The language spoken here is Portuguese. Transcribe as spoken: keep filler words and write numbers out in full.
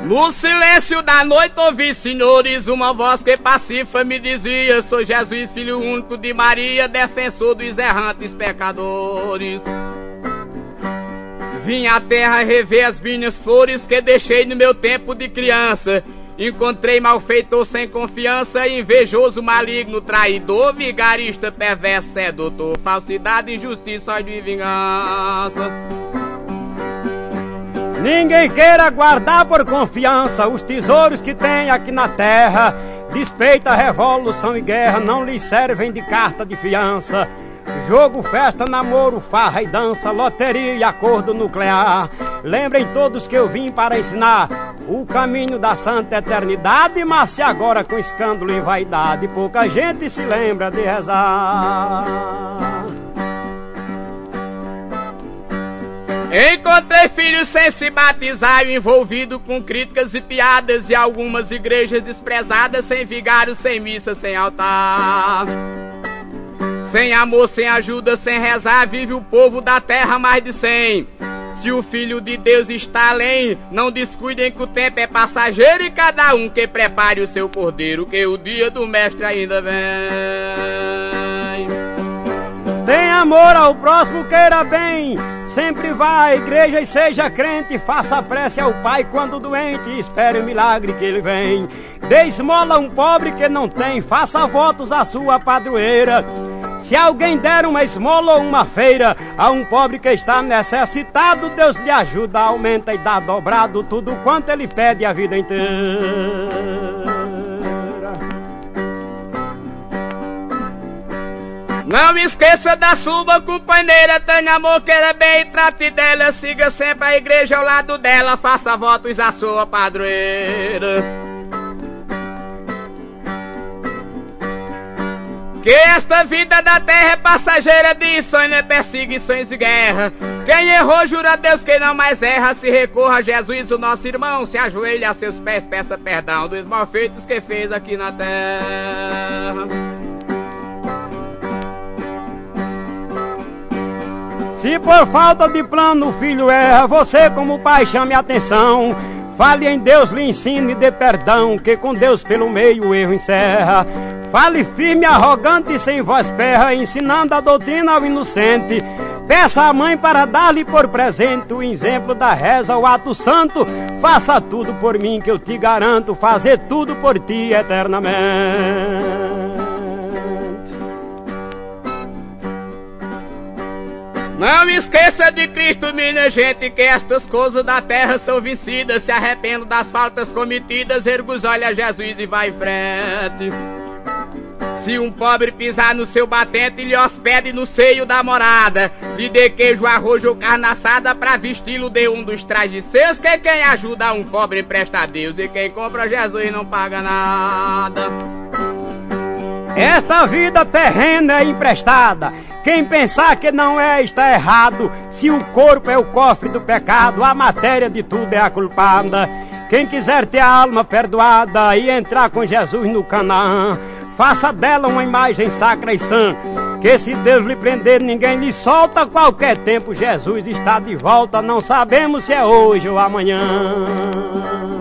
No silêncio da noite ouvi, senhores, uma voz que pacifa me dizia: sou Jesus, filho único de Maria, defensor dos errantes pecadores. Vim à terra rever as minhas flores que deixei no meu tempo de criança. Encontrei malfeitor sem confiança, invejoso, maligno, traidor, vigarista, perverso, sedutor, falsidade, injustiça, ódio e vingança. Ninguém queira guardar por confiança os tesouros que tem aqui na terra. Despeita, revolução e guerra, não lhes servem de carta de fiança. Jogo, festa, namoro, farra e dança, loteria e acordo nuclear. Lembrem todos que eu vim para ensinar o caminho da santa eternidade, mas se agora com escândalo e vaidade pouca gente se lembra de rezar. Encontrei filhos sem se batizar, envolvido com críticas e piadas, e algumas igrejas desprezadas, sem vigário, sem missa, sem altar. Sem amor, sem ajuda, sem rezar, vive o povo da terra mais de cem. Se o Filho de Deus está além, não descuidem que o tempo é passageiro, e cada um que prepare o seu cordeiro, que o dia do mestre ainda vem. Tem amor ao próximo, queira bem, sempre vá à igreja e seja crente. Faça prece ao Pai quando doente, espere o milagre que Ele vem. Dê esmola a um pobre que não tem, faça votos à sua padroeira. Se alguém der uma esmola ou uma feira a um pobre que está necessitado, Deus lhe ajuda, aumenta e dá dobrado tudo quanto ele pede a vida inteira. Não esqueça da sua companheira, tenha amor, queira bem e trate dela. Siga sempre a igreja ao lado dela, faça votos à sua padroeira. Que esta vida da terra é passageira de sonho, perseguições e guerra. Quem errou, jura a Deus que não mais erra. Se recorra a Jesus, o nosso irmão, se ajoelha a seus pés, peça perdão dos malfeitos que fez aqui na terra. Se por falta de plano o filho erra, você como pai chame a atenção. Fale em Deus, lhe ensine e dê perdão, que com Deus pelo meio o erro encerra. Fale firme, arrogante e sem voz perra, ensinando a doutrina ao inocente. Peça à mãe para dar-lhe por presente o exemplo da reza, o ato santo. Faça tudo por mim que eu te garanto fazer tudo por ti eternamente. Não esqueça de Cristo, minha gente, que estas coisas da terra são vencidas. Se arrependa das faltas cometidas, erga os olhos a Jesus e vai em frente. Se um pobre pisar no seu batente, lhe hospede no seio da morada. Lhe dê queijo, arroz ou carne assada, pra vesti-lo de um dos trajes seus. Que quem ajuda um pobre empresta a Deus, e quem compra Jesus não paga nada. Esta vida terrena é emprestada. Quem pensar que não é, está errado. Se o corpo é o cofre do pecado, a matéria de tudo é a culpada. Quem quiser ter a alma perdoada e entrar com Jesus no Canaã, faça dela uma imagem sacra e sã, que se Deus lhe prender, ninguém lhe solta. A qualquer tempo Jesus está de volta, não sabemos se é hoje ou amanhã.